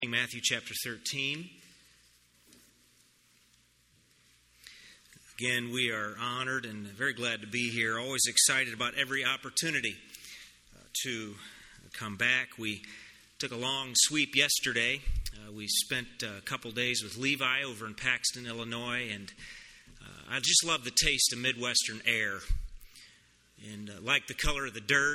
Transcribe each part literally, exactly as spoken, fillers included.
Matthew chapter thirteen. Again, we are honored and very glad to be here. Always excited about every opportunity uh, to come back. We took a long sweep yesterday. Uh, we spent a couple days with Levi over in Paxton, Illinois, and uh, I just love the taste of Midwestern air. And uh, like the color of the dirt.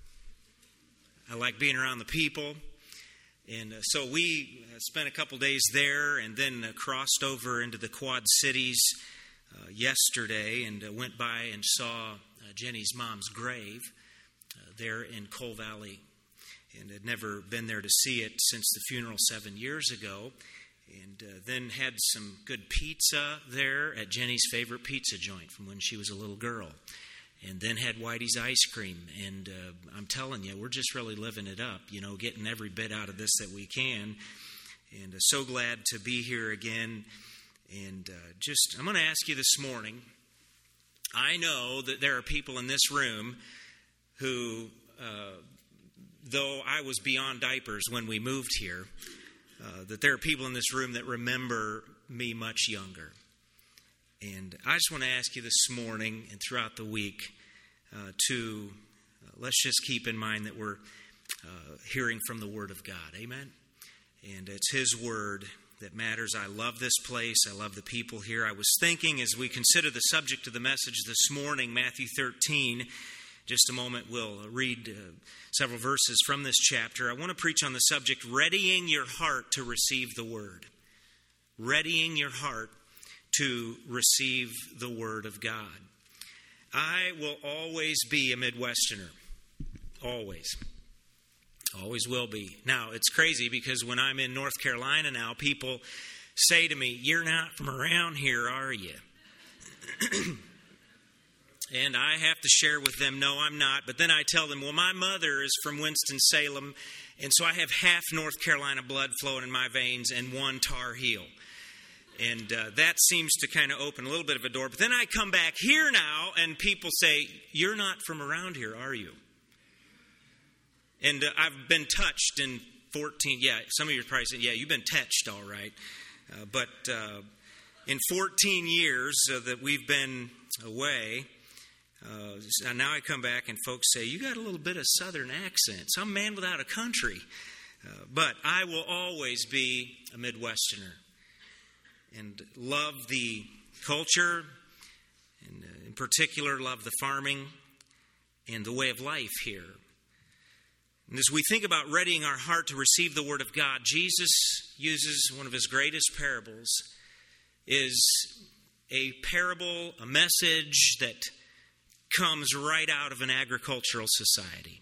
I like being around the people. And uh, so we uh, spent a couple days there and then uh, crossed over into the Quad Cities uh, yesterday and uh, went by and saw uh, Jenny's mom's grave uh, there in Coal Valley. And had never been there to see it since the funeral seven years ago. And uh, then had some good pizza there at Jenny's favorite pizza joint from when she was a little girl. And then had Whitey's ice cream. And uh, I'm telling you, we're just really living it up, you know, getting every bit out of this that we can. And uh, so glad to be here again. And uh, just, I'm going to ask you this morning, I know that there are people in this room who, uh, though I was beyond diapers when we moved here, uh, that there are people in this room that remember me much younger. And I just want to ask you this morning and throughout the week uh, to, uh, let's just keep in mind that we're uh, hearing from the Word of God. Amen? And it's His Word that matters. I love this place. I love the people here. I was thinking as we consider the subject of the message this morning, Matthew thirteen, just a moment we'll read uh, several verses from this chapter. I want to preach on the subject, readying your heart to receive the Word. Readying your heart to receive the Word of God. I will always be a Midwesterner. Always. Always will be. Now, it's crazy because when I'm in North Carolina now, people say to me, "You're not from around here, are you?" And I have to share with them, no, I'm not. But then I tell them, well, my mother is from Winston-Salem, and so I have half North Carolina blood flowing in my veins and one Tar Heel. And uh, that seems to kind of open a little bit of a door. But then I come back here now, and people say, "You're not from around here, are you?" And uh, I've been touched in fourteen, yeah, some of you are probably saying, yeah, you've been touched, all right. Uh, but uh, in fourteen years uh, that we've been away, uh, now I come back and folks say, "You got a little bit of Southern accent, some man without a country." Uh, but I will always be a Midwesterner. And love the culture, and uh, in particular, love the farming and the way of life here. And as we think about readying our heart to receive the Word of God, Jesus uses one of His greatest parables, is a parable, a message that comes right out of an agricultural society.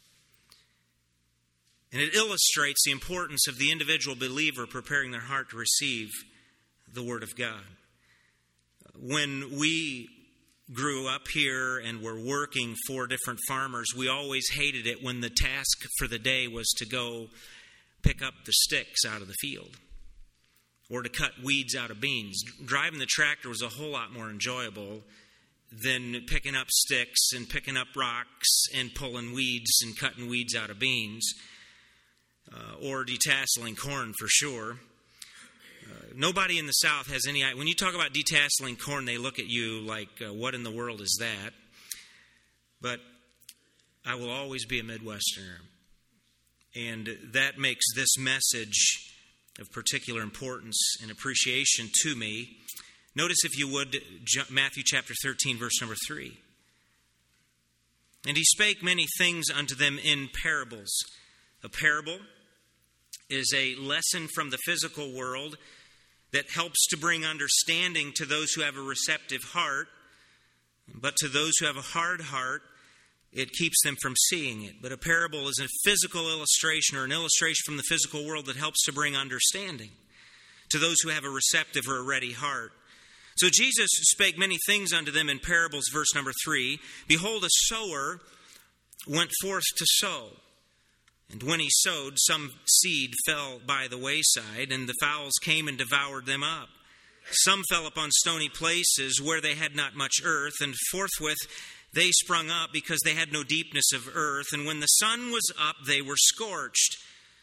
And it illustrates the importance of the individual believer preparing their heart to receive the Word of God. When we grew up here and were working for different farmers, we always hated it when the task for the day was to go pick up the sticks out of the field or to cut weeds out of beans. Driving the tractor was a whole lot more enjoyable than picking up sticks and picking up rocks and pulling weeds and cutting weeds out of beans uh, or detasseling corn for sure. Uh, nobody in the South has any idea. When you talk about detasseling corn, they look at you like, uh, what in the world is that? But I will always be a Midwesterner. And that makes this message of particular importance and appreciation to me. Notice, if you would, Matthew chapter thirteen, verse number three. "And he spake many things unto them in parables." A parable is a lesson from the physical world that helps to bring understanding to those who have a receptive heart. But to those who have a hard heart, it keeps them from seeing it. But a parable is a physical illustration or an illustration from the physical world that helps to bring understanding to those who have a receptive or a ready heart. So Jesus spake many things unto them in parables, verse number three. "Behold, a sower went forth to sow. And when he sowed, some seed fell by the wayside, and the fowls came and devoured them up. Some fell upon stony places where they had not much earth, and forthwith they sprung up because they had no deepness of earth. And when the sun was up, they were scorched,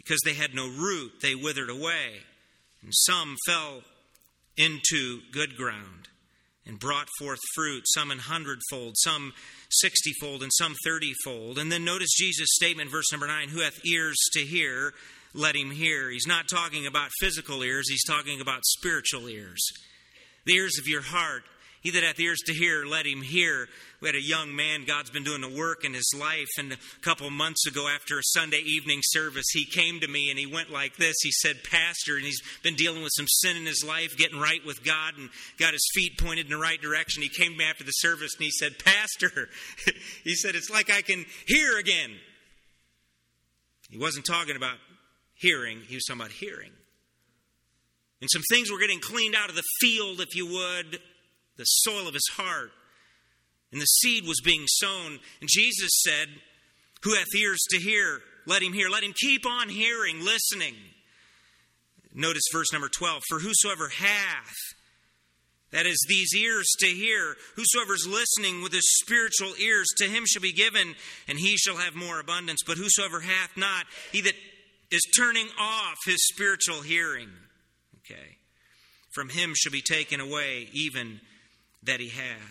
because they had no root, they withered away. And some fell into good ground and brought forth fruit, some an hundredfold, some sixtyfold, and some thirtyfold. And then notice Jesus' statement, verse number nine, who hath ears to hear, let him hear. He's not talking about physical ears, he's talking about spiritual ears. The ears of your heart. He that hath ears to hear, let him hear. We had a young man, God's been doing the work in his life, and a couple months ago after a Sunday evening service, he came to me and he went like this. He said, Pastor, and he's been dealing with some sin in his life, getting right with God, and got his feet pointed in the right direction. He came to me after the service and he said, Pastor, he said, it's like I can hear again. He wasn't talking about hearing, he was talking about hearing. And some things were getting cleaned out of the field, if you would, the soil of his heart. And the seed was being sown. And Jesus said, who hath ears to hear, let him hear. Let him keep on hearing, listening. Notice verse number twelve. For whosoever hath, that is, these ears to hear, whosoever is listening with his spiritual ears, to him shall be given, and he shall have more abundance. But whosoever hath not, he that is turning off his spiritual hearing, okay, from him shall be taken away even that he hath.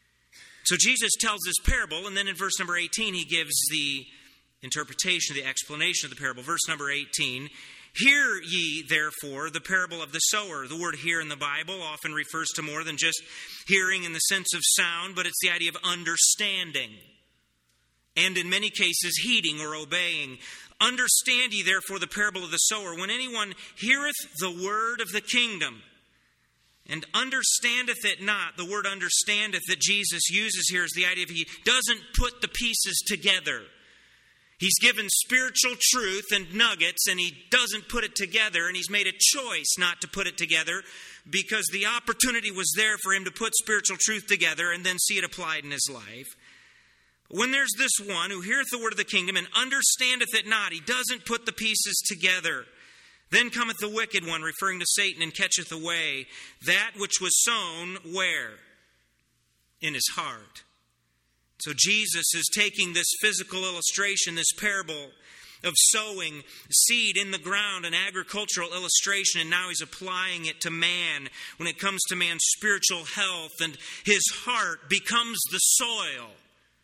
So Jesus tells this parable, and then in verse number eighteen, he gives the interpretation, the explanation of the parable. Verse number eighteen, hear ye therefore the parable of the sower. The word hear in the Bible often refers to more than just hearing in the sense of sound, but it's the idea of understanding. And in many cases, heeding or obeying. Understand ye therefore the parable of the sower. When anyone heareth the word of the kingdom, and understandeth it not, the word understandeth that Jesus uses here is the idea of he doesn't put the pieces together. He's given spiritual truth and nuggets, and he doesn't put it together, and he's made a choice not to put it together because the opportunity was there for him to put spiritual truth together and then see it applied in his life. When there's this one who heareth the word of the kingdom and understandeth it not, he doesn't put the pieces together. Then cometh the wicked one, referring to Satan, and catcheth away that which was sown where? In his heart. So Jesus is taking this physical illustration, this parable of sowing seed in the ground, an agricultural illustration, and now he's applying it to man when it comes to man's spiritual health, and his heart becomes the soil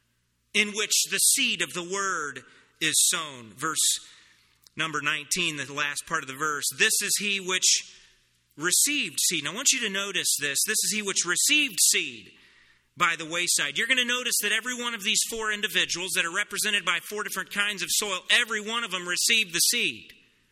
in which the seed of the word is sown. Verse number nineteen, the last part of the verse. This is he which received seed. Now I want you to notice this. This is he which received seed by the wayside. You're going to notice that every one of these four individuals that are represented by four different kinds of soil, every one of them received the seed.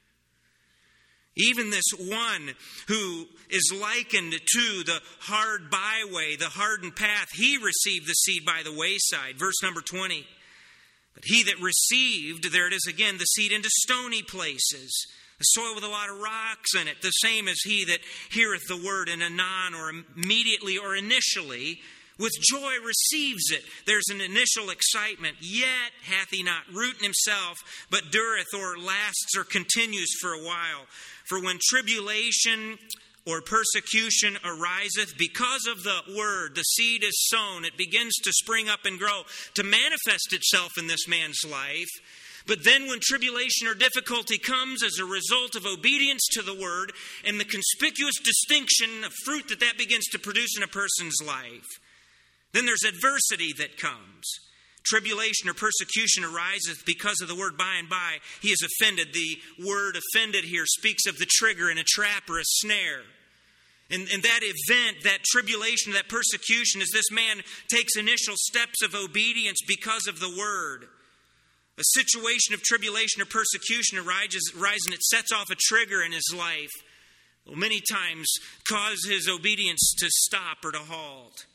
Even this one who is likened to the hard byway, the hardened path, he received the seed by the wayside. Verse number twenty. But he that received, there it is again, the seed into stony places, the soil with a lot of rocks in it, the same as he that heareth the word and anon or immediately or initially with joy receives it. There's an initial excitement. Yet hath he not root in himself, but dureth or lasts or continues for a while. For when tribulation or persecution ariseth because of the word, the seed is sown, it begins to spring up and grow, to manifest itself in this man's life. But then when tribulation or difficulty comes as a result of obedience to the word and the conspicuous distinction of fruit that that begins to produce in a person's life, then there's adversity that comes. Tribulation or persecution ariseth because of the word by and by. He is offended. The word offended here speaks of the trigger in a trap or a snare. And, and that event, that tribulation, that persecution, as this man takes initial steps of obedience because of the word. A situation of tribulation or persecution arises, arises and it sets off a trigger in his life. Will many times cause his obedience to stop or to halt.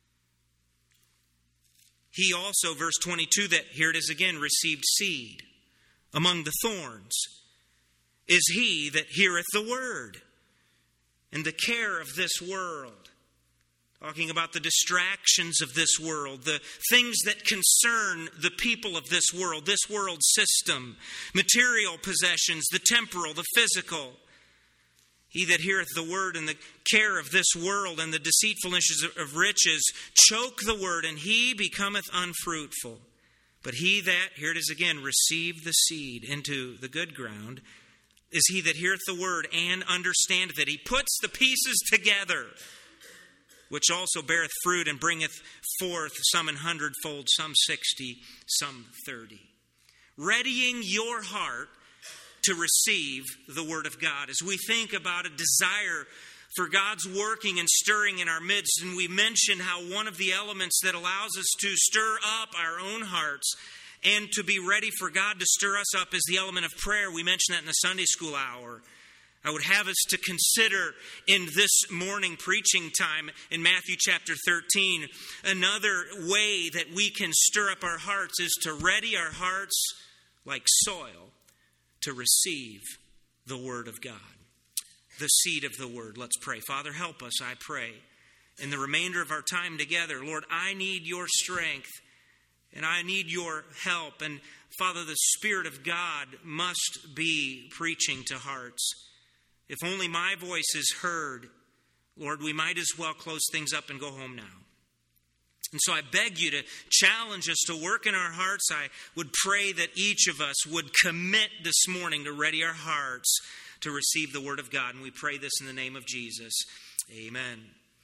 He also, verse twenty-two, that here it is again, received seed among the thorns, is he that heareth the word, and the care of this world. Talking about the distractions of this world, the things that concern the people of this world, this world system, material possessions, the temporal, the physical. He that heareth the word and the care of this world and the deceitfulness of riches choke the word, and he becometh unfruitful. But he that, here it is again, received the seed into the good ground is he that heareth the word and understandeth it. He puts the pieces together, which also beareth fruit and bringeth forth some an hundredfold, some sixty, some thirty. Readying your heart to receive the word of God. As we think about a desire for God's working and stirring in our midst, and we mentioned how one of the elements that allows us to stir up our own hearts and to be ready for God to stir us up is the element of prayer. We mentioned that in the Sunday school hour. I would have us to consider in this morning preaching time in Matthew chapter thirteen, another way that we can stir up our hearts is to ready our hearts like soil to receive the word of God, the seed of the word. Let's pray. Father, help us, I pray, in the remainder of our time together. Lord, I need your strength and I need your help. And Father, the Spirit of God must be preaching to hearts. If only my voice is heard, Lord, we might as well close things up and go home now. And so I beg you to challenge us to work in our hearts. I would pray that each of us would commit this morning to ready our hearts to receive the word of God. And we pray this in the name of Jesus. Amen.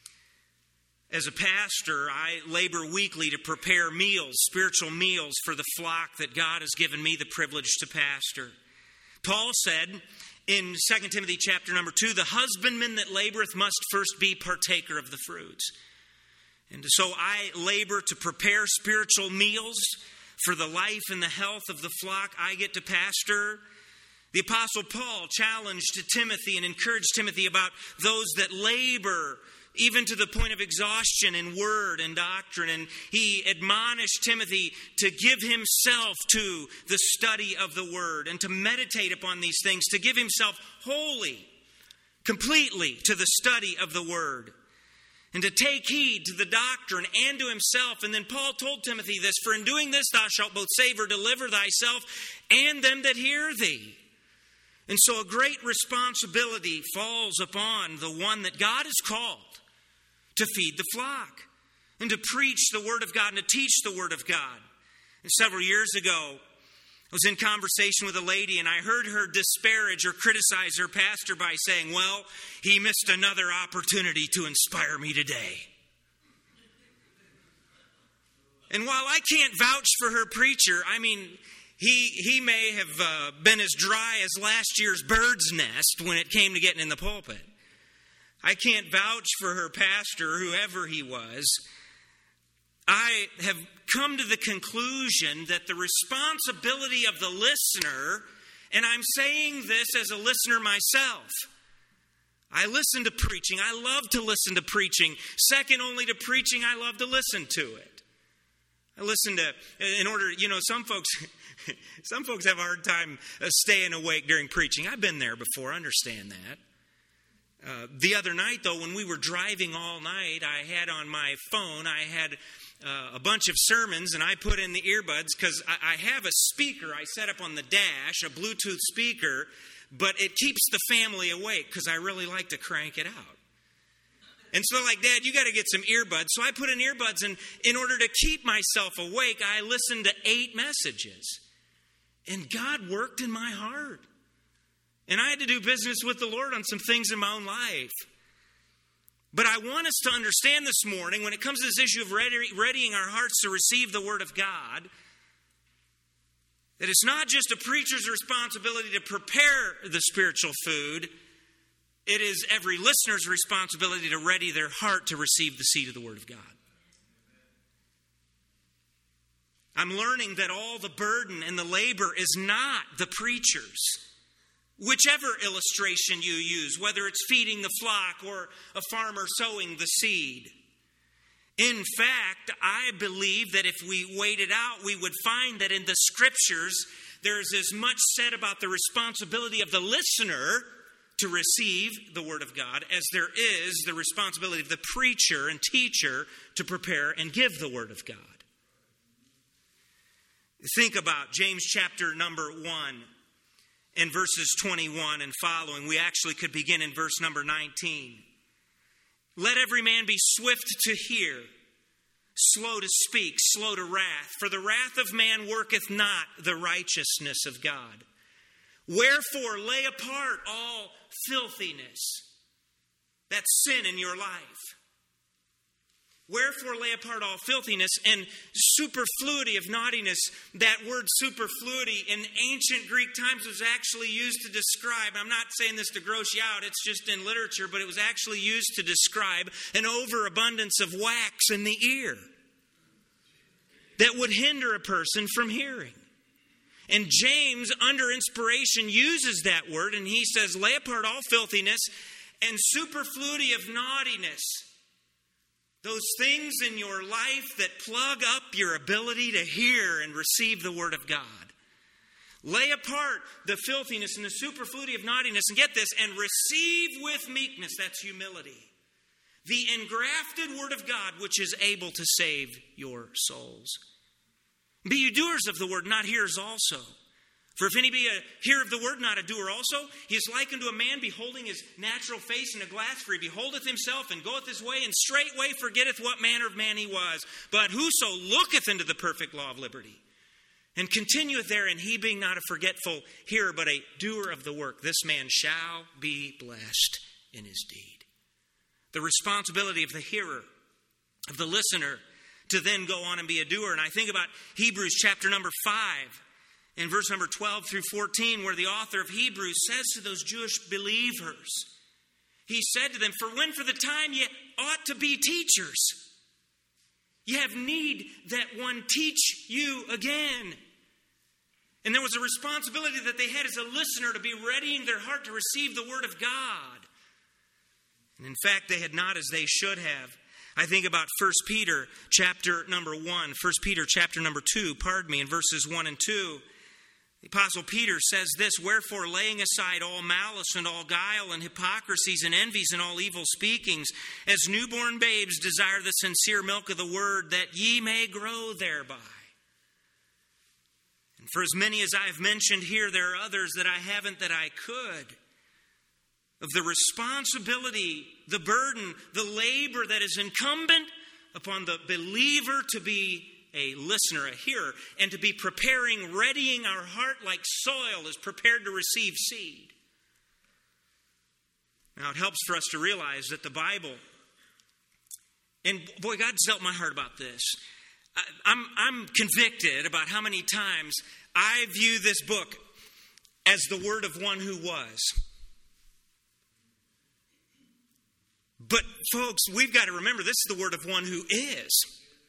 As a pastor, I labor weekly to prepare meals, spiritual meals for the flock that God has given me the privilege to pastor. Paul said in Second Timothy chapter number two, the husbandman that laboreth must first be partaker of the fruits. And so I labor to prepare spiritual meals for the life and the health of the flock I get to pastor. The Apostle Paul challenged Timothy and encouraged Timothy about those that labor even to the point of exhaustion in word and doctrine. And he admonished Timothy to give himself to the study of the word and to meditate upon these things, to give himself wholly, completely to the study of the word, and to take heed to the doctrine and to himself. And then Paul told Timothy this, for in doing this thou shalt both save or deliver thyself and them that hear thee. And so a great responsibility falls upon the one that God has called to feed the flock and to preach the word of God and to teach the word of God. And several years ago, I was in conversation with a lady and I heard her disparage or criticize her pastor by saying, well, he missed another opportunity to inspire me today. And while I can't vouch for her preacher, I mean, he he may have uh, been as dry as last year's bird's nest when it came to getting in the pulpit. I can't vouch for her pastor, whoever he was. I have come to the conclusion that the responsibility of the listener, and I'm saying this as a listener myself, I listen to preaching. I love to listen to preaching. Second only to preaching, I love to listen to it. I listen to, in order, you know, some folks, some folks have a hard time staying awake during preaching. I've been there before, I understand that. Uh, the other night, though, when we were driving all night, I had on my phone, I had uh, a bunch of sermons, and I put in the earbuds because I, I have a speaker I set up on the dash, a Bluetooth speaker, but it keeps the family awake because I really like to crank it out. And so like, Dad, you got to get some earbuds. So I put in earbuds, and in order to keep myself awake, I listened to eight messages. And God worked in my heart. And I had to do business with the Lord on some things in my own life. But I want us to understand this morning, when it comes to this issue of ready, readying our hearts to receive the Word of God, that it's not just a preacher's responsibility to prepare the spiritual food. It is every listener's responsibility to ready their heart to receive the seed of the Word of God. I'm learning that all the burden and the labor is not the preacher's. Whichever illustration you use, whether it's feeding the flock or a farmer sowing the seed. In fact, I believe that if we weighed it out, we would find that in the Scriptures, there's as much said about the responsibility of the listener to receive the Word of God as there is the responsibility of the preacher and teacher to prepare and give the Word of God. Think about James chapter number one. In verses twenty-one and following, we actually could begin in verse number nineteen. Let every man be swift to hear, slow to speak, slow to wrath. For the wrath of man worketh not the righteousness of God. Wherefore, lay apart all filthiness. That's sin in your life. Wherefore, lay apart all filthiness and superfluity of naughtiness. That word superfluity in ancient Greek times was actually used to describe, I'm not saying this to gross you out, it's just in literature, but it was actually used to describe an overabundance of wax in the ear that would hinder a person from hearing. And James, under inspiration, uses that word, and he says, lay apart all filthiness and superfluity of naughtiness. Those things in your life that plug up your ability to hear and receive the Word of God. Lay apart the filthiness and the superfluity of naughtiness, and get this, and receive with meekness, that's humility, the engrafted Word of God, which is able to save your souls. Be you doers of the word, not hearers also. For if any be a hearer of the word, not a doer also, he is like unto a man beholding his natural face in a glass. For he beholdeth himself, and goeth his way, and straightway forgetteth what manner of man he was. But whoso looketh into the perfect law of liberty, and continueth therein, he being not a forgetful hearer, but a doer of the work, this man shall be blessed in his deed. The responsibility of the hearer, of the listener, to then go on and be a doer. And I think about Hebrews chapter number five, in verse number twelve through fourteen, where the author of Hebrews says to those Jewish believers, he said to them, for when for the time ye ought to be teachers, ye have need that one teach you again. And there was a responsibility that they had as a listener to be readying their heart to receive the word of God. And in fact, they had not as they should have. I think about First Peter chapter number one, First Peter chapter number two, pardon me, in verses one and two. The Apostle Peter says this, wherefore laying aside all malice and all guile and hypocrisies and envies and all evil speakings, as newborn babes desire the sincere milk of the word, that ye may grow thereby. And for as many as I have mentioned here, there are others that I haven't that I could. Of the responsibility, the burden, the labor that is incumbent upon the believer to be a listener, a hearer, and to be preparing, readying our heart like soil is prepared to receive seed. Now, it helps for us to realize that the Bible, and boy, God's dealt my heart about this. I, I'm, I'm convicted about how many times I view this book as the word of one who was. But folks, we've got to remember this is the word of one who is.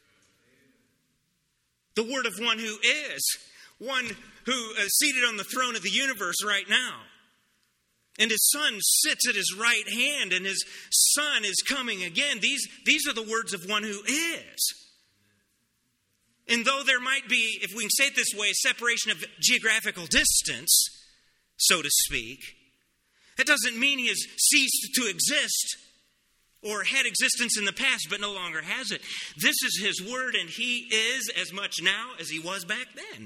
The word of one who is. One who is seated on the throne of the universe right now. And his son sits at his right hand, and his son is coming again. These, these are the words of one who is. And though there might be, if we can say it this way, a separation of geographical distance, so to speak, that doesn't mean he has ceased to exist or had existence in the past, but no longer has it. This is his word, and he is as much now as he was back then.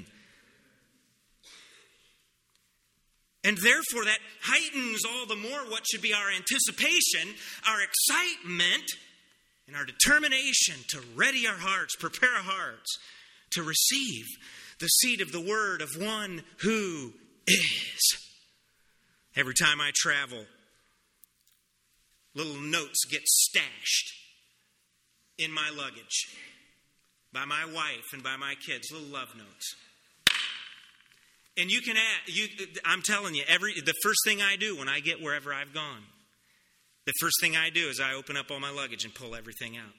And therefore, that heightens all the more what should be our anticipation, our excitement, and our determination to ready our hearts, prepare our hearts to receive the seed of the word of one who is. Every time I travel, little notes get stashed in my luggage by my wife and by my kids, little love notes. And you can add, you, I'm telling you, every the first thing I do when I get wherever I've gone, the first thing I do is I open up all my luggage and pull everything out.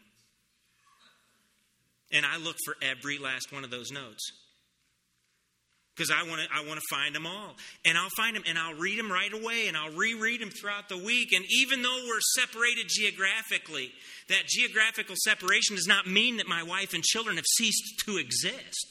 And I look for every last one of those notes. Because I want to I want to find them all. And I'll find them and I'll read them right away and I'll reread them throughout the week. And even though we're separated geographically, that geographical separation does not mean that my wife and children have ceased to exist.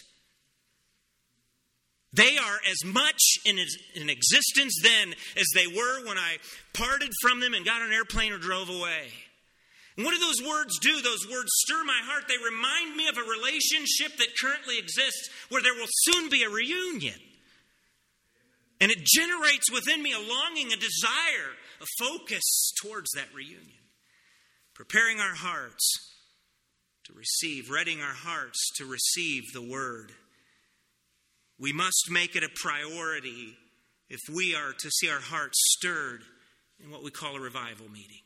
They are as much in, in existence then as they were when I parted from them and got on an airplane or drove away. And what do those words do? Those words stir my heart. They remind me of a relationship that currently exists where there will soon be a reunion. And it generates within me a longing, a desire, a focus towards that reunion. Preparing our hearts to receive, readying our hearts to receive the word. We must make it a priority if we are to see our hearts stirred in what we call a revival meeting.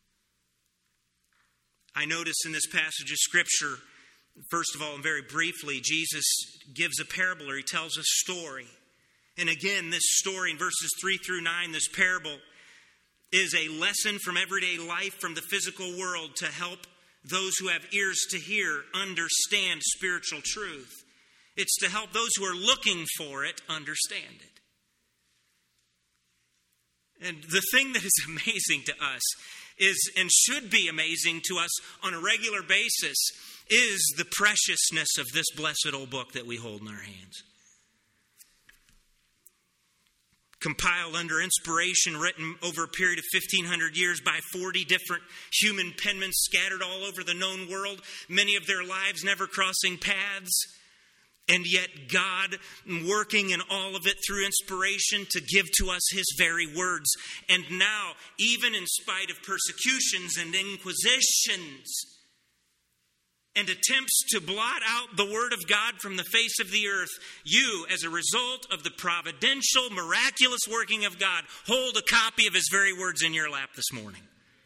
I notice in this passage of Scripture, first of all, and very briefly, Jesus gives a parable, or he tells a story. And again, this story in verses three through nine, this parable, is a lesson from everyday life, from the physical world, to help those who have ears to hear understand spiritual truth. It's to help those who are looking for it understand it. And the thing that is amazing to us is, and should be amazing to us on a regular basis, is the preciousness of this blessed old book that we hold in our hands. Compiled under inspiration, written over a period of fifteen hundred years by forty different human penmen scattered all over the known world, many of their lives never crossing paths. And yet God working in all of it through inspiration to give to us His very words. And now, even in spite of persecutions and inquisitions and attempts to blot out the Word of God from the face of the earth, you, as a result of the providential, miraculous working of God, hold a copy of His very words in your lap this morning.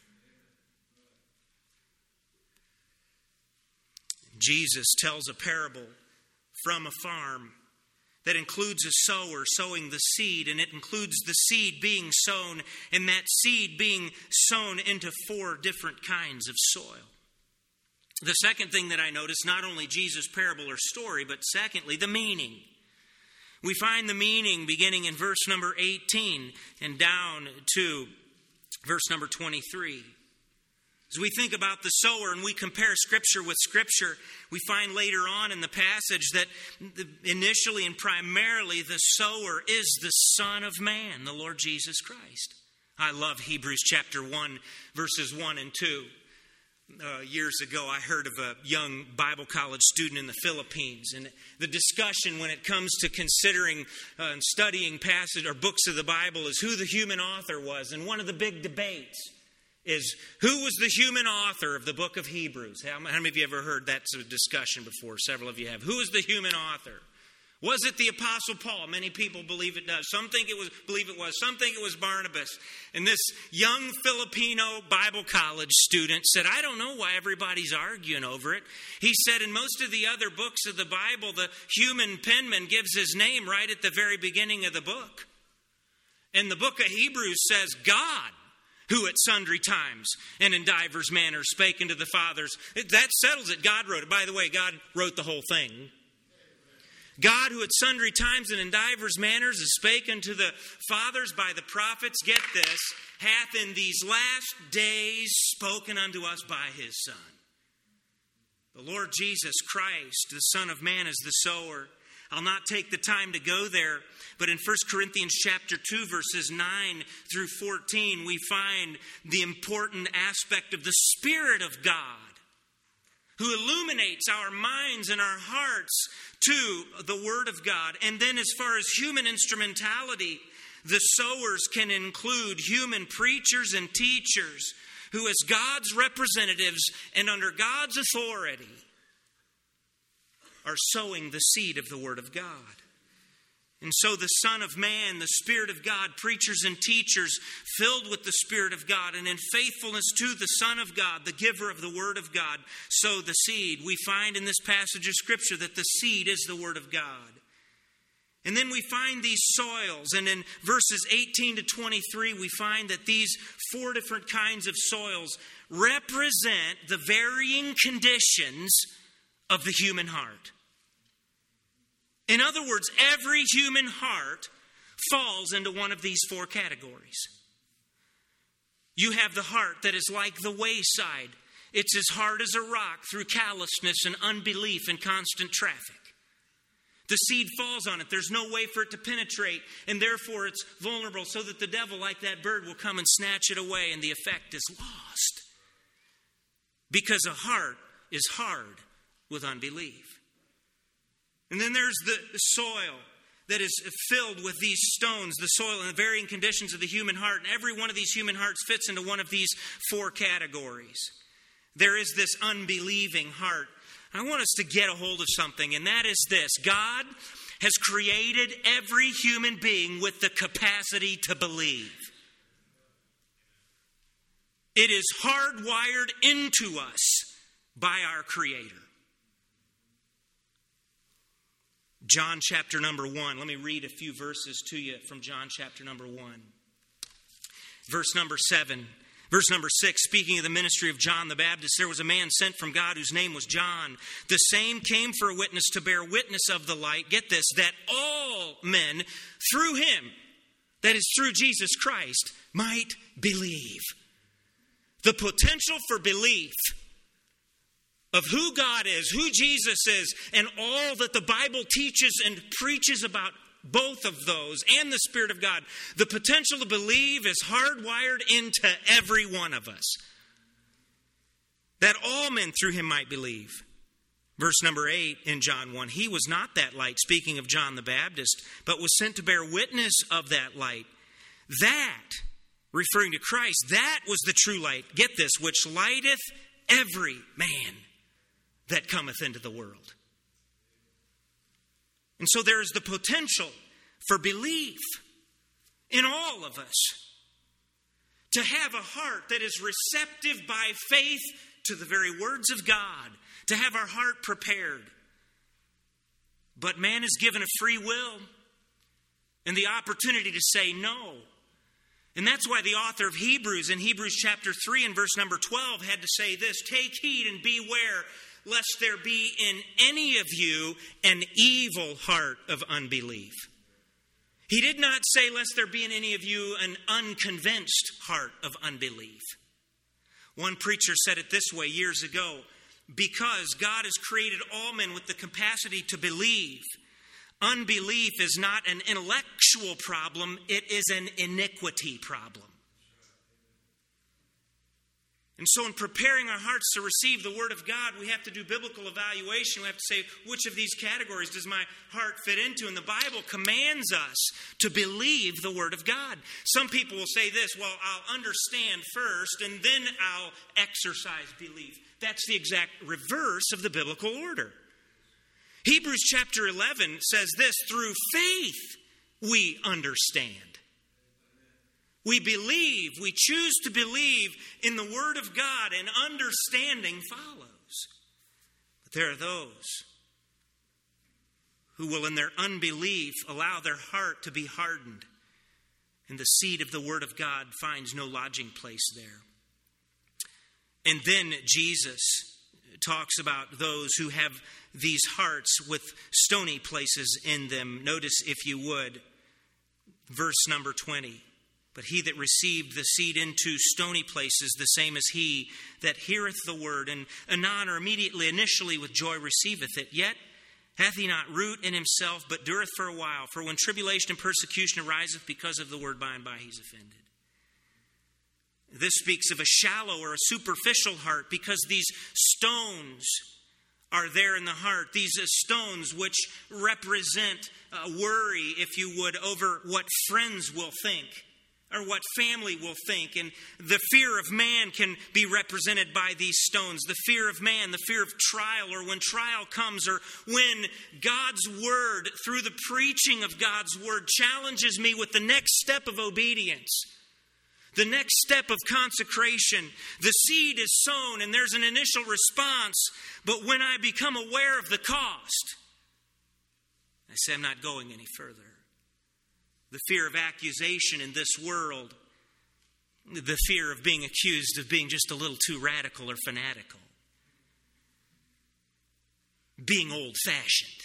Jesus tells a parable from a farm that includes a sower sowing the seed, and it includes the seed being sown, and that seed being sown into four different kinds of soil. The second thing that I notice, not only Jesus' parable or story, but secondly, the meaning. We find the meaning beginning in verse number eighteen and down to verse number twenty-three. As we think about the sower and we compare Scripture with Scripture, we find later on in the passage that initially and primarily the sower is the Son of Man, the Lord Jesus Christ. I love Hebrews chapter one, verses one and two. Uh, years ago, I heard of a young Bible college student in the Philippines, and the discussion when it comes to considering uh, and studying passage or books of the Bible is who the human author was. And one of the big debates is who was the human author of the book of Hebrews. How many of you ever heard that discussion before? Several of you have. Who is the human author? Was it the Apostle Paul? Many people believe it does. Some think it was, believe it was. Some think it was Barnabas. And this young Filipino Bible college student said, I don't know why everybody's arguing over it. He said in most of the other books of the Bible, the human penman gives his name right at the very beginning of the book. And the book of Hebrews says God, who at sundry times and in divers manners spake unto the fathers. That settles it. God wrote it. By the way, God wrote the whole thing. God, who at sundry times and in divers manners has spake unto the fathers by the prophets, get this, hath in these last days spoken unto us by His Son. The Lord Jesus Christ, the Son of Man, is the sower. I'll not take the time to go there, but in First Corinthians chapter two, verses nine through fourteen, we find the important aspect of the Spirit of God, who illuminates our minds and our hearts to the Word of God. And then as far as human instrumentality, the sowers can include human preachers and teachers who, as God's representatives and under God's authority, are sowing the seed of the Word of God. And so the Son of Man, the Spirit of God, preachers and teachers filled with the Spirit of God and in faithfulness to the Son of God, the giver of the Word of God, sow the seed. We find in this passage of Scripture that the seed is the Word of God. And then we find these soils, and in verses eighteen to twenty-three, we find that these four different kinds of soils represent the varying conditions of the human heart. In other words, every human heart falls into one of these four categories. You have the heart that is like the wayside. It's as hard as a rock through callousness and unbelief and constant traffic. The seed falls on it. There's no way for it to penetrate, and therefore it's vulnerable, so that the devil, like that bird, will come and snatch it away, and the effect is lost. Because a heart is hard with unbelief. And then there's the soil that is filled with these stones, the soil and the varying conditions of the human heart. And every one of these human hearts fits into one of these four categories. There is this unbelieving heart. I want us to get a hold of something, and that is this. God has created every human being with the capacity to believe. It is hardwired into us by our Creator. John chapter number one. Let me read a few verses to you from John chapter number one. Verse number seven. Verse number six, speaking of the ministry of John the Baptist, there was a man sent from God whose name was John. The same came for a witness to bear witness of the light. Get this, that all men through him, that is through Jesus Christ, might believe. The potential for belief of who God is, who Jesus is, and all that the Bible teaches and preaches about both of those and the Spirit of God. The potential to believe is hardwired into every one of us. That all men through him might believe. Verse number eight in John one. He was not that light, speaking of John the Baptist, but was sent to bear witness of that light. That, referring to Christ, that was the true light. Get this, which lighteth every man that cometh into the world. And so there is the potential for belief in all of us. To have a heart that is receptive by faith to the very words of God. To have our heart prepared. But man is given a free will and the opportunity to say no. And that's why the author of Hebrews in Hebrews chapter three and verse number twelve had to say this: take heed and beware, lest there be in any of you an evil heart of unbelief. He did not say, lest there be in any of you an unconvinced heart of unbelief. One preacher said it this way years ago: because God has created all men with the capacity to believe, unbelief is not an intellectual problem, it is an iniquity problem. And so in preparing our hearts to receive the Word of God, we have to do biblical evaluation. We have to say, which of these categories does my heart fit into? And the Bible commands us to believe the Word of God. Some people will say this: well, I'll understand first and then I'll exercise belief. That's the exact reverse of the biblical order. Hebrews chapter eleven says this: through faith we understand. We believe, we choose to believe in the Word of God, and understanding follows. But there are those who will, in their unbelief, allow their heart to be hardened, and the seed of the Word of God finds no lodging place there. And then Jesus talks about those who have these hearts with stony places in them. Notice, if you would, verse number twenty. But he that received the seed into stony places, the same as he that heareth the word, and anon or immediately, initially with joy receiveth it. Yet hath he not root in himself, but dureth for a while. For when tribulation and persecution ariseth because of the word, by and by he's offended. This speaks of a shallow or a superficial heart, because these stones are there in the heart. These stones which represent uh, worry, if you would, over what friends will think, or what family will think. And the fear of man can be represented by these stones. The fear of man, the fear of trial, or when trial comes, or when God's word, through the preaching of God's word, challenges me with the next step of obedience, the next step of consecration. The seed is sown and there's an initial response, but when I become aware of the cost, I say, I'm not going any further. The fear of accusation in this world, the fear of being accused of being just a little too radical or fanatical, being old-fashioned.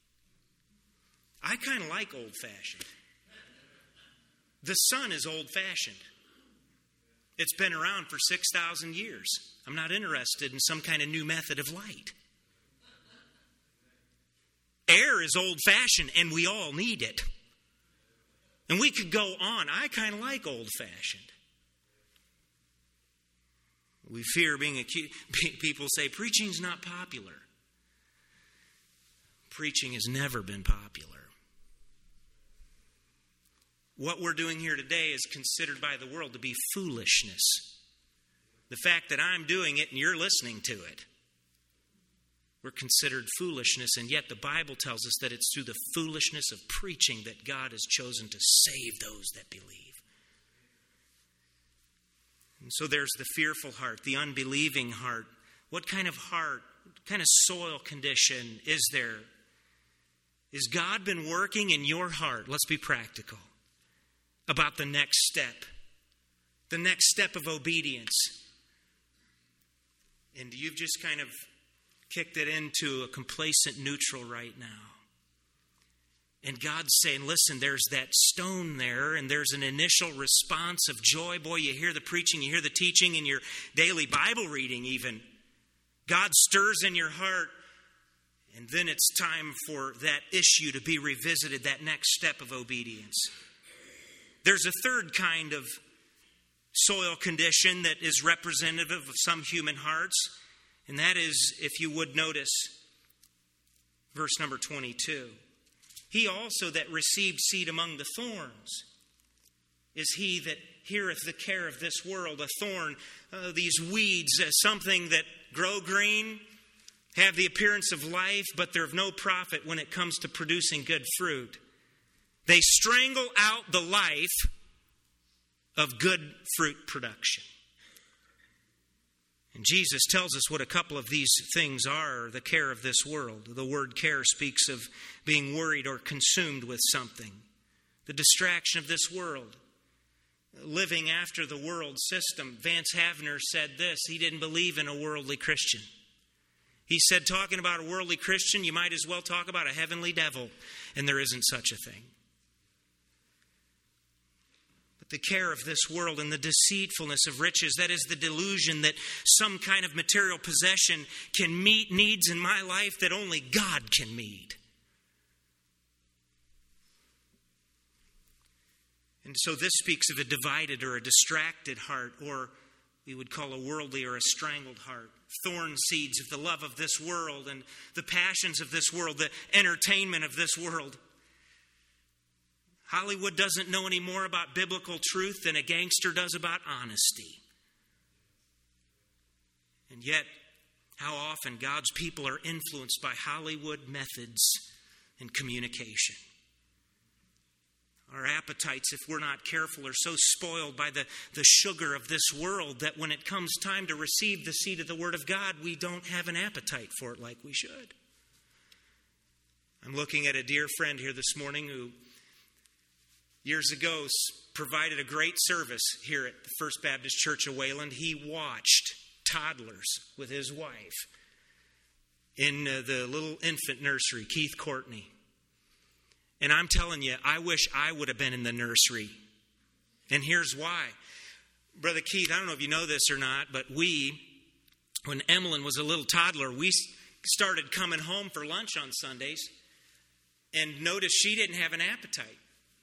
I kind of like old-fashioned. The sun is old-fashioned. It's been around for six thousand years. I'm not interested in some kind of new method of light. Air is old-fashioned, and we all need it. And we could go on. I kind of like old-fashioned. We fear being accused. People say preaching's not popular. Preaching has never been popular. What we're doing here today is considered by the world to be foolishness. The fact that I'm doing it and you're listening to it. were considered foolishness, and yet the Bible tells us that it's through the foolishness of preaching that God has chosen to save those that believe. And so there's the fearful heart, the unbelieving heart. What kind of heart, what kind of soil condition is there? Has God been working in your heart? Let's be practical about the next step, the next step of obedience. And you've just kind of kicked it into a complacent neutral right now. And God's saying, listen, there's that stone there, and there's an initial response of joy. Boy, you hear the preaching, you hear the teaching in your daily Bible reading even. God stirs in your heart, and then it's time for that issue to be revisited, that next step of obedience. There's a third kind of soil condition that is representative of some human hearts, and that is, if you would notice, verse number twenty-two. He also that received seed among the thorns is he that heareth the care of this world. A thorn, uh, these weeds, uh, something that grow green, have the appearance of life, but they're of no profit when it comes to producing good fruit. They strangle out the life of good fruit production. And Jesus tells us what a couple of these things are, the care of this world. The word care speaks of being worried or consumed with something. The distraction of this world. Living after the world system. Vance Havner said this. He didn't believe in a worldly Christian. He said, talking about a worldly Christian, you might as well talk about a heavenly devil. And there isn't such a thing. The care of this world and the deceitfulness of riches. That is the delusion that some kind of material possession can meet needs in my life that only God can meet. And so this speaks of a divided or a distracted heart, or we would call a worldly or a strangled heart. Thorn seeds of the love of this world and the passions of this world, the entertainment of this world. Hollywood doesn't know any more about biblical truth than a gangster does about honesty. And yet, how often God's people are influenced by Hollywood methods and communication. Our appetites, if we're not careful, are so spoiled by the, the sugar of this world that when it comes time to receive the seed of the Word of God, we don't have an appetite for it like we should. I'm looking at a dear friend here this morning who years ago provided a great service here at the First Baptist Church of Wayland. He watched toddlers with his wife in uh, the little infant nursery, Keith Courtney. And I'm telling you, I wish I would have been in the nursery. And here's why. Brother Keith, I don't know if you know this or not, but we, when Emmeline was a little toddler, we started coming home for lunch on Sundays and noticed she didn't have an appetite.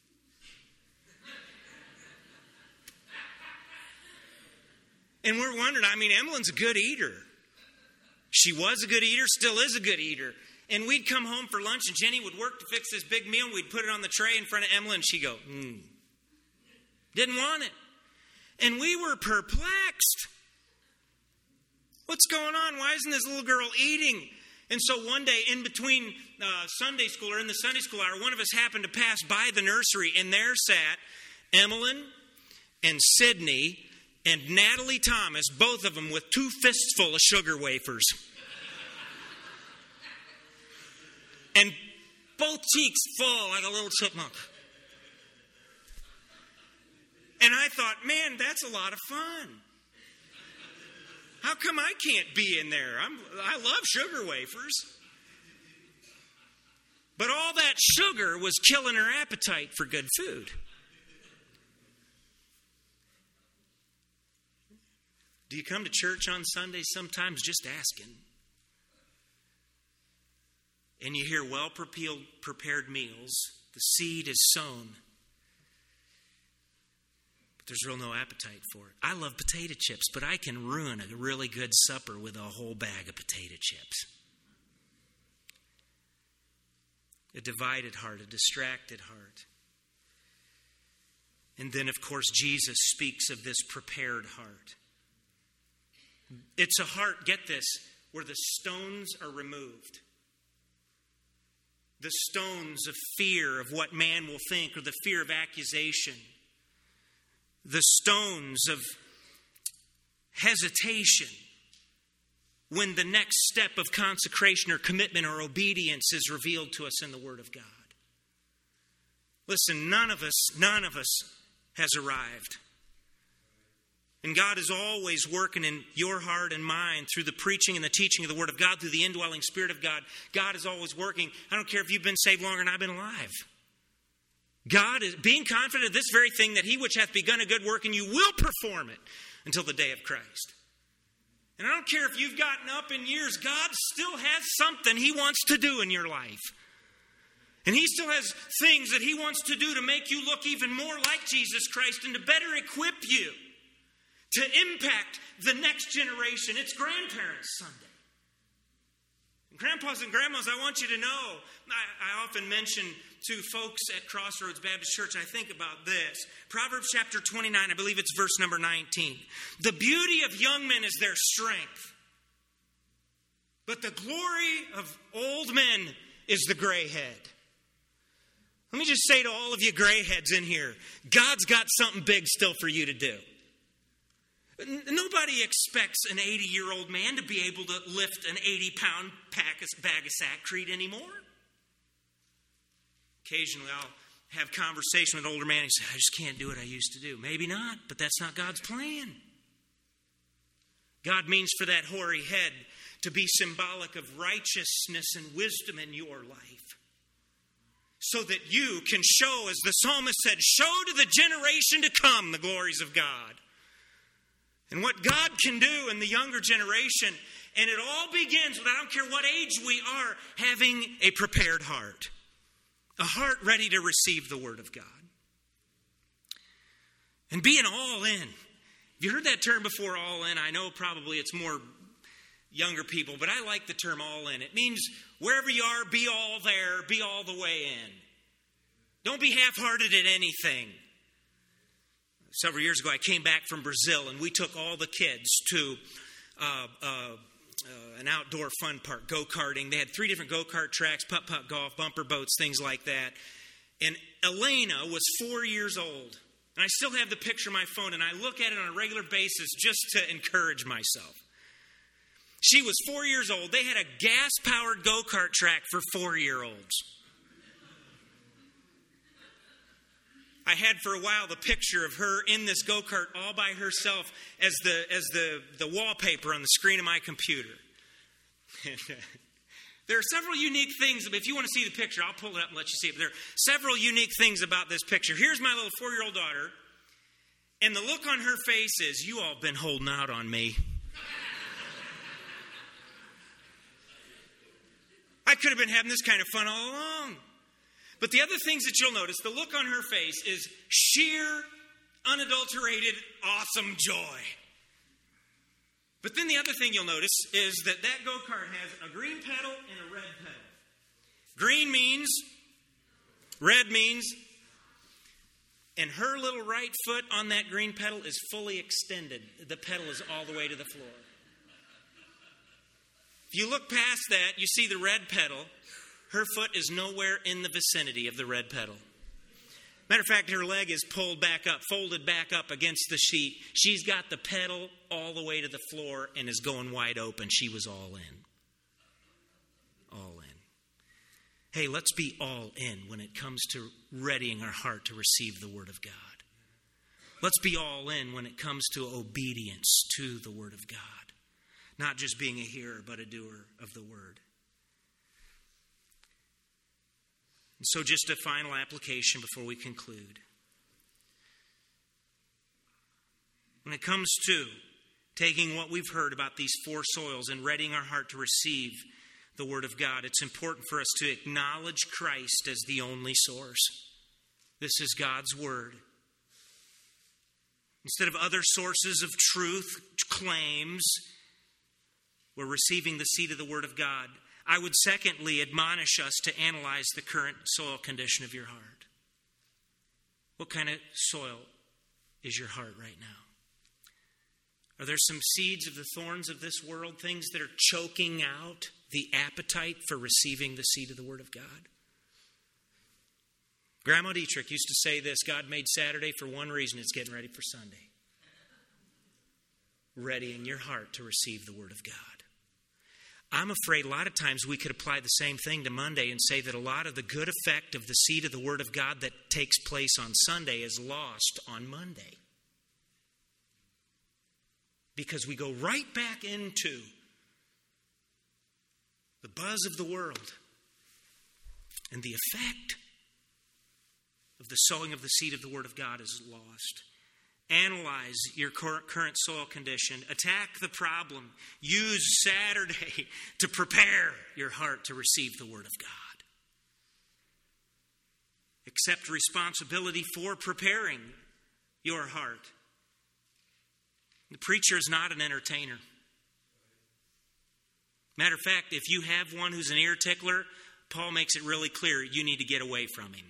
And we're wondering, I mean, Emmeline's a good eater. She was a good eater, still is a good eater. And we'd come home for lunch, and Jenny would work to fix this big meal, and we'd put it on the tray in front of Emmeline, and she'd go, mm. Didn't want it. And we were perplexed. What's going on? Why isn't this little girl eating? And so one day, in between uh, Sunday school, or in the Sunday school hour, one of us happened to pass by the nursery, and there sat Emmeline and Sydney and Natalie Thomas, both of them with two fists full of sugar wafers. And both cheeks full like a little chipmunk. And I thought, man, that's a lot of fun. How come I can't be in there? I'm, I love sugar wafers. But all that sugar was killing her appetite for good food. Do you come to church on Sunday sometimes just asking? And you hear well-prepared meals. The seed is sown. But there's real no appetite for it. I love potato chips, but I can ruin a really good supper with a whole bag of potato chips. A divided heart, a distracted heart. And then, of course, Jesus speaks of this prepared heart. It's a heart, get this, where the stones are removed. The stones of fear of what man will think, or the fear of accusation. The stones of hesitation when the next step of consecration or commitment or obedience is revealed to us in the Word of God. Listen, none of us, none of us has arrived. And God is always working in your heart and mine through the preaching and the teaching of the Word of God, through the indwelling Spirit of God. God is always working. I don't care if you've been saved longer than I've been alive. God is being confident of this very thing, that he which hath begun a good work in you will perform it until the day of Christ. And I don't care if you've gotten up in years, God still has something he wants to do in your life. And he still has things that he wants to do to make you look even more like Jesus Christ and to better equip you to impact the next generation. It's Grandparents' Sunday. And grandpas and grandmas, I want you to know, I, I often mention to folks at Crossroads Baptist Church, I think about this. Proverbs chapter twenty-nine, I believe it's verse number nineteen. The beauty of young men is their strength, but the glory of old men is the gray head. Let me just say to all of you gray heads in here, God's got something big still for you to do. Nobody expects an eighty-year-old man to be able to lift an eighty-pound bag of Saccrete anymore. Occasionally I'll have conversation with an older man and say, I just can't do what I used to do. Maybe not, but that's not God's plan. God means for that hoary head to be symbolic of righteousness and wisdom in your life, so that you can show, as the psalmist said, show to the generation to come the glories of God. And what God can do in the younger generation. And it all begins with, I don't care what age we are, having a prepared heart. A heart ready to receive the Word of God. And being all in. Have you heard that term before, all in? I know probably it's more younger people, but I like the term all in. It means wherever you are, be all there, be all the way in. Don't be half-hearted at anything. Several years ago, I came back from Brazil, and we took all the kids to uh, uh, uh, an outdoor fun park, go-karting. They had three different go-kart tracks, putt-putt golf, bumper boats, things like that. And Elena was four years old. And I still have the picture on my phone, and I look at it on a regular basis just to encourage myself. She was four years old. They had a gas-powered go-kart track for four-year-olds. I had for a while the picture of her in this go-kart all by herself as the as the, the wallpaper on the screen of my computer. There are several unique things. If you want to see the picture, I'll pull it up and let you see it. But there are several unique things about this picture. Here's my little four-year-old daughter. And the look on her face is, you all been holding out on me. I could have been having this kind of fun all along. But the other things that you'll notice, the look on her face is sheer, unadulterated, awesome joy. But then the other thing you'll notice is that that go-kart has a green pedal and a red pedal. Green means, red means, and her little right foot on that green pedal is fully extended. The pedal is all the way to the floor. If you look past that, you see the red pedal. Her foot is nowhere in the vicinity of the red pedal. Matter of fact, her leg is pulled back up, folded back up against the seat. She's got the pedal all the way to the floor and is going wide open. She was all in. All in. Hey, let's be all in when it comes to readying our heart to receive the Word of God. Let's be all in when it comes to obedience to the Word of God. Not just being a hearer, but a doer of the Word. And so just a final application before we conclude. When it comes to taking what we've heard about these four soils and readying our heart to receive the Word of God, it's important for us to acknowledge Christ as the only source. This is God's Word. Instead of other sources of truth, claims, we're receiving the seed of the Word of God. I would secondly admonish us to analyze the current soil condition of your heart. What kind of soil is your heart right now? Are there some seeds of the thorns of this world, things that are choking out the appetite for receiving the seed of the Word of God? Grandma Dietrich used to say this: God made Saturday for one reason, it's getting ready for Sunday. Readying your heart to receive the Word of God. I'm afraid a lot of times we could apply the same thing to Monday and say that a lot of the good effect of the seed of the Word of God that takes place on Sunday is lost on Monday. Because we go right back into the buzz of the world, and the effect of the sowing of the seed of the Word of God is lost. Analyze your current soil condition. Attack the problem. Use Saturday to prepare your heart to receive the Word of God. Accept responsibility for preparing your heart. The preacher is not an entertainer. Matter of fact, if you have one who's an ear tickler, Paul makes it really clear you need to get away from him.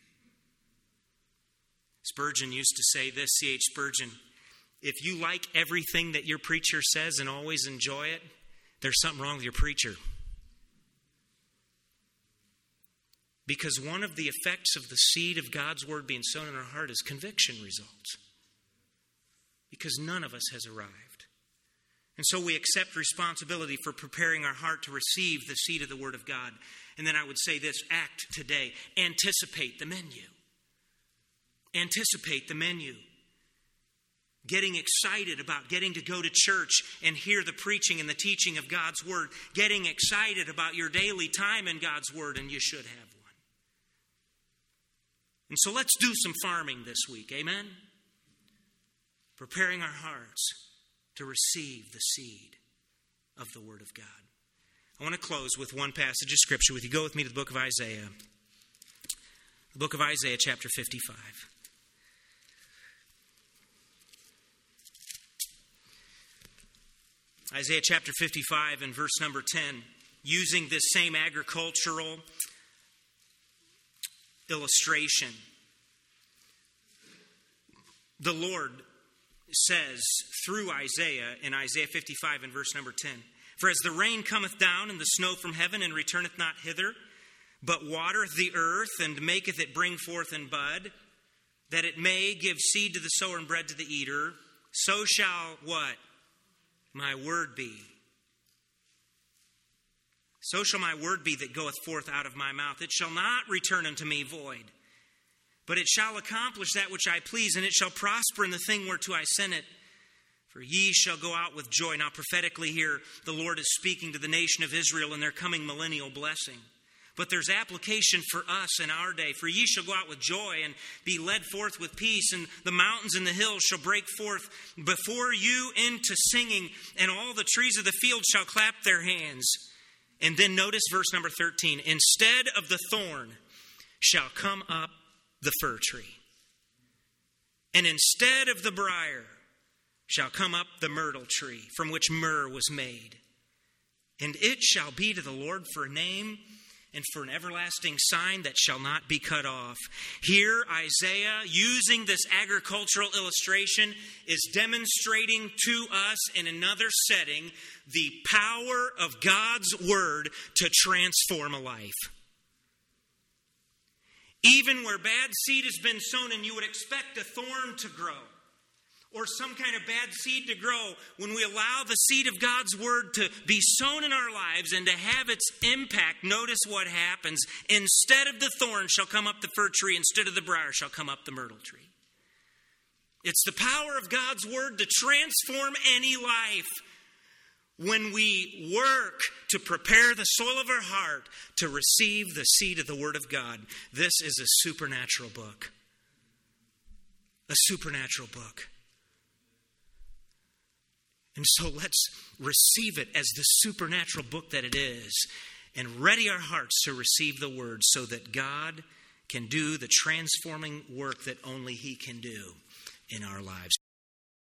Spurgeon used to say this, C H Spurgeon, if you like everything that your preacher says and always enjoy it, there's something wrong with your preacher. Because one of the effects of the seed of God's Word being sown in our heart is conviction results. Because none of us has arrived. And so we accept responsibility for preparing our heart to receive the seed of the Word of God. And then I would say this: act today. Anticipate the menu. Anticipate the menu. Getting excited about getting to go to church and hear the preaching and the teaching of God's Word. Getting excited about your daily time in God's Word, and you should have one. And so let's do some farming this week, amen? Preparing our hearts to receive the seed of the Word of God. I want to close with one passage of Scripture with you. Go with me to the book of Isaiah. The book of Isaiah, chapter fifty-five. Isaiah chapter fifty-five and verse number ten, using this same agricultural illustration. The Lord says through Isaiah in Isaiah fifty-five and verse number ten, for as the rain cometh down and the snow from heaven and returneth not hither, but watereth the earth and maketh it bring forth and bud, that it may give seed to the sower and bread to the eater, so shall what? My word be. So shall my word be that goeth forth out of my mouth. It shall not return unto me void, but it shall accomplish that which I please, and it shall prosper in the thing whereto I sent it. For ye shall go out with joy. Now prophetically here, the Lord is speaking to the nation of Israel and their coming millennial blessing. But there's application for us in our day. For ye shall go out with joy and be led forth with peace, and the mountains and the hills shall break forth before you into singing, and all the trees of the field shall clap their hands. And then notice verse number thirteen. Instead of the thorn shall come up the fir tree, and instead of the briar shall come up the myrtle tree, from which myrrh was made. And it shall be to the Lord for a name, and for an everlasting sign that shall not be cut off. Here, Isaiah, using this agricultural illustration, is demonstrating to us in another setting the power of God's Word to transform a life. Even where bad seed has been sown and you would expect a thorn to grow, or some kind of bad seed to grow, when we allow the seed of God's Word to be sown in our lives and to have its impact, notice what happens. Instead of the thorn shall come up the fir tree, instead of the briar shall come up the myrtle tree. It's the power of God's Word to transform any life. When we work to prepare the soil of our heart to receive the seed of the Word of God, this is a supernatural book. A supernatural book. And so let's receive it as the supernatural book that it is, and ready our hearts to receive the Word so that God can do the transforming work that only He can do in our lives.